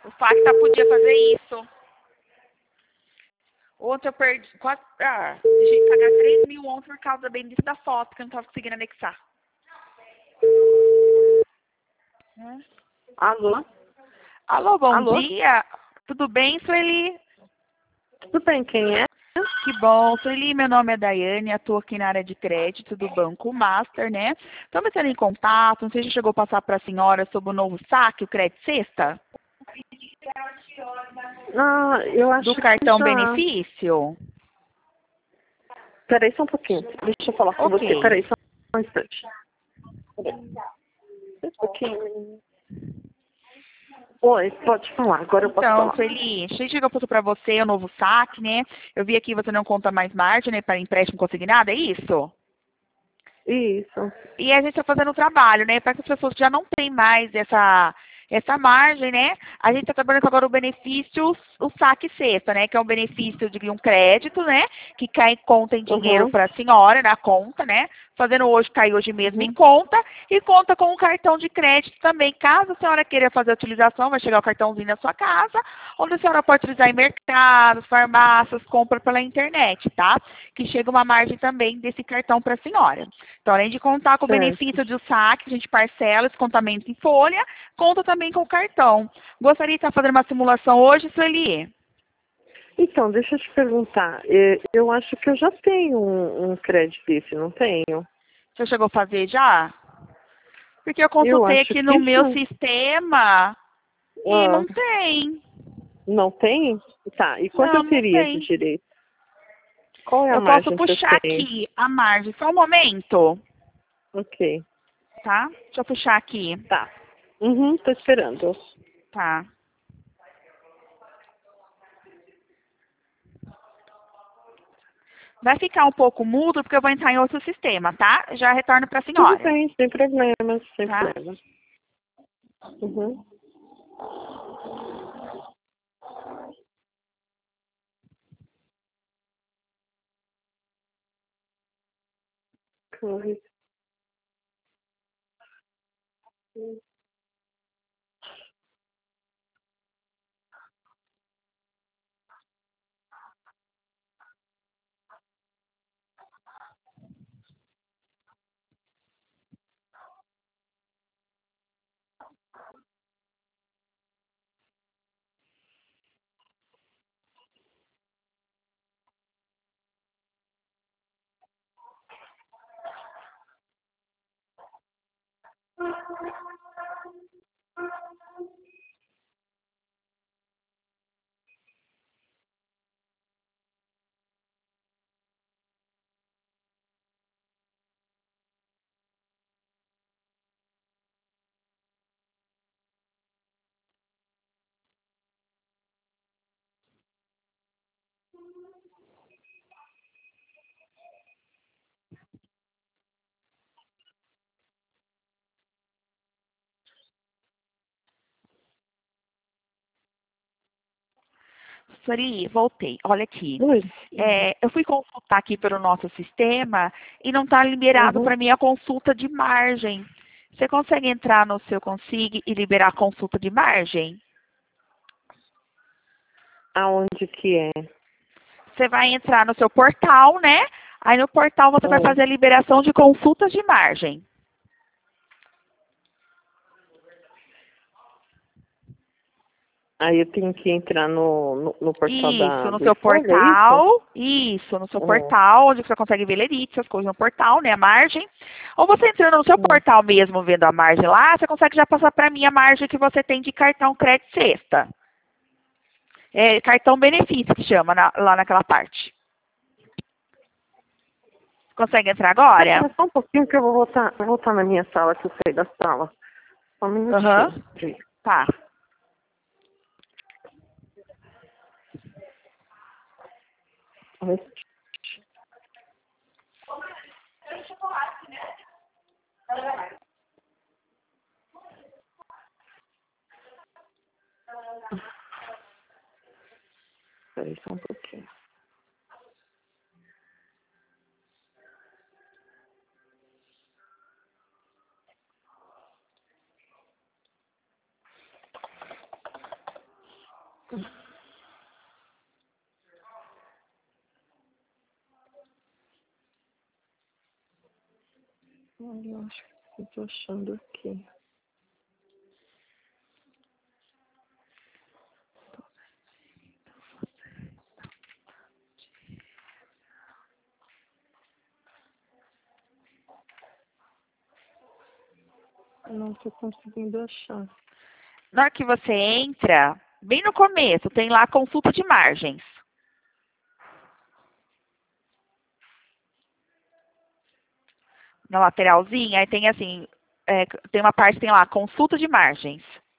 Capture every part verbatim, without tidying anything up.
O Facta podia fazer isso. Ontem eu perdi quase. Ah, deixei de pagar três mil ontem por causa bem disso da foto que eu não tava conseguindo anexar. Hum. Alô? Alô, bom Alô? dia. Tudo bem, Sueli? Tudo bem, quem é? Que bom, Sueli, meu nome é Daiane, atuo aqui na área de crédito do Banco Master, né? Estamos entrando em contato, não sei se chegou a passar para a senhora sobre o novo saque, o Crédito Sexta, Ah, eu acho do que cartão já. benefício. Peraí só um pouquinho. Deixa eu falar com você. Ok. Peraí só um instante. Peraí. Um pouquinho. Oi, pode falar. Agora eu posso Então, falar. Sueli, achei que chegou para você o novo saque, né? Eu vi aqui que você não conta mais margem, né, para empréstimo consignado, é isso? Isso. E a gente está fazendo o trabalho, né? Para que as pessoas que já não têm mais essa, essa margem, né? A gente está trabalhando agora o benefício, o saque sexta, né? Que é um benefício de um crédito, né? Que cai em conta em dinheiro Uhum. para a senhora, na conta, né? Fazendo hoje, cai hoje mesmo em Uhum. conta. E conta com um cartão de crédito também. Caso a senhora queira fazer a utilização, vai chegar o cartãozinho na sua casa, onde a senhora pode utilizar em mercados, farmácias, compra pela internet, tá? Que chega uma margem também desse cartão para a senhora. Então, além de contar com o Certo. benefício do saque, a gente parcela esse contamento em folha, conta também com o cartão. Gostaria de estar fazendo uma simulação hoje, Sueli? Então, deixa eu te perguntar. eh, Eu acho que eu já tenho um, um crédito desse, não tenho? Você chegou a fazer já? Porque eu Eu consultei acho aqui no que meu já. sistema e Ah, não tem. não tem? Tá. E quanto Não, eu não teria de tem. direito? Qual é a Eu posso margem que eu puxar tenho? aqui a margem. Só um momento, Ok. tá? Deixa eu puxar aqui. Tá. Uhum, tô esperando. Tá. Vai ficar um pouco mudo porque eu vou entrar em outro sistema, tá? Já retorno para a Tudo senhora, bem, sem problemas, sem tá? problemas. Uhum. Corre. Sori, voltei. Olha aqui. Oi. É, eu fui consultar aqui pelo nosso sistema e não está liberado Uhum. para mim a consulta de margem. Você consegue entrar no seu Consig e liberar a consulta de margem? Aonde que é? Você vai entrar no seu portal, né? Aí no portal você vai Hum. fazer a liberação de consultas de margem. Aí eu tenho que entrar no, no, no portal Isso, da, no do seu iFolha, é isso? portal. Isso, no seu Hum. portal, onde você consegue ver lerite, essas coisas no portal, né? A margem. Ou você entrando no seu Hum. portal mesmo, vendo a margem lá, você consegue já passar para mim a margem que você tem de cartão crédito sexta. É cartão benefício que chama na- lá naquela parte. Consegue entrar agora? Espera só um pouquinho que eu vou voltar, vou voltar na minha sala, que eu saí da sala. Só um Aham. minutinho. Tá. Espera só um pouquinho. Olha, eu acho que eu tô achando aqui. Não tô conseguindo achar. Na hora que você entra, bem no começo, tem lá a consulta de margens. Na lateralzinha, aí tem assim, é, tem uma parte, tem lá, consulta de margens.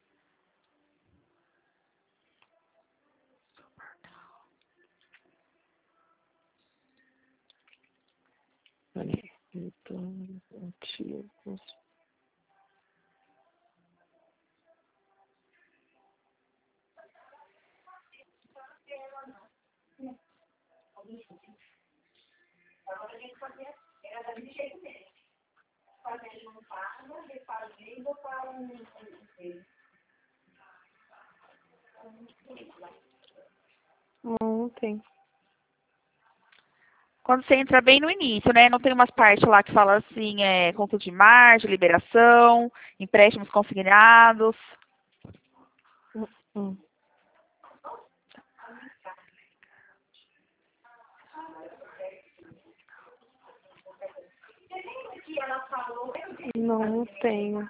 Peraí. Então, antigos. Não, não tem. Quando você entra bem no início, né? Não tem umas partes lá que fala assim, é, consulta de margem, liberação, empréstimos consignados. Hum, hum. Não, não tenho.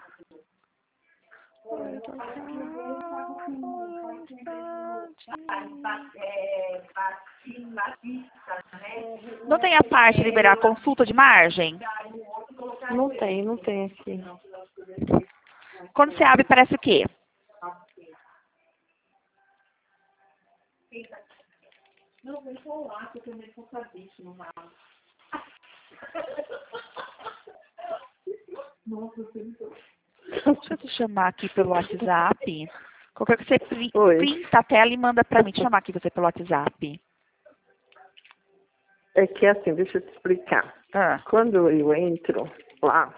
Não tem a parte de liberar a consulta de margem? Não tem, não tem aqui. Quando você abre, parece o quê? Deixa eu te chamar aqui pelo WhatsApp. Qualquer que você pri- Oi. printa a tela e manda pra mim. Deixa eu chamar aqui você pelo WhatsApp. É que assim, deixa eu te explicar. Ah, Quando eu entro lá,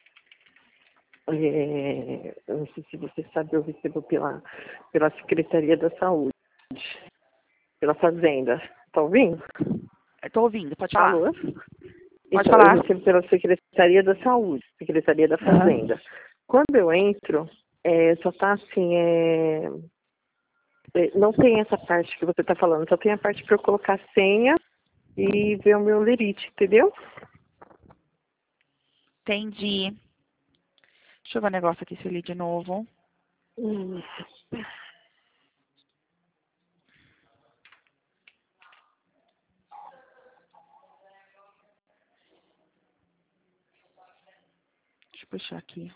é, eu não sei se você sabe, eu recebo pela, pela Secretaria da Saúde, pela Fazenda. Tá ouvindo? eu tô ouvindo, pode falar. Alô? Pode Então, falar. eu recebo pela Secretaria da Saúde, Secretaria da Fazenda. Quando eu entro, é, só tá assim, é, é, não tem essa parte que você tá falando, só tem a parte para eu colocar a senha e ver o meu lerite, entendeu? Entendi. Deixa eu ver um negócio aqui, se eu li de novo. Hum. Deixa eu puxar aqui.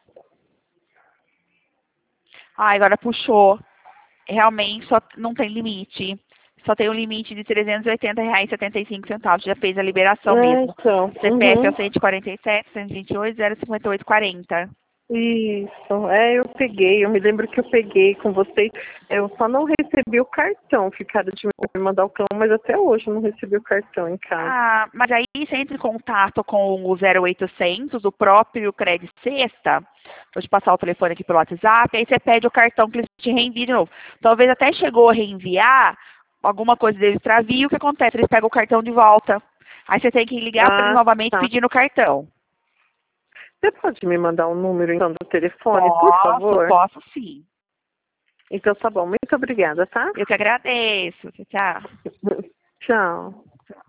Ah, agora puxou. Realmente só não tem limite. Só tem um limite de trezentos e oitenta reais e setenta e cinco centavos. Já fez a liberação É, mesmo. então. C P F é Uhum. o cento e quarenta e sete, cento e vinte e oito, zero cinquenta e oito, quarenta. Isso, é, eu peguei, eu me lembro que eu peguei com vocês, eu só não recebi o cartão, ficaram de me mandar o cartão, mas até hoje eu não recebi o cartão em casa. Ah, mas aí você entra em contato com o zero oitocentos, o próprio Credit Sexta. Vou te passar o telefone aqui pelo WhatsApp. Aí você pede o cartão que eles te reenviam de novo. Talvez até chegou a reenviar, alguma coisa deles extravia. O que acontece? Eles pegam o cartão de volta. Aí você tem que ligar para eles Ah, novamente tá. pedindo o cartão. Você pode me mandar o número então do telefone, por Posso, favor? posso sim. Então tá bom, muito obrigada, tá? Eu que agradeço. Tchau. Tchau.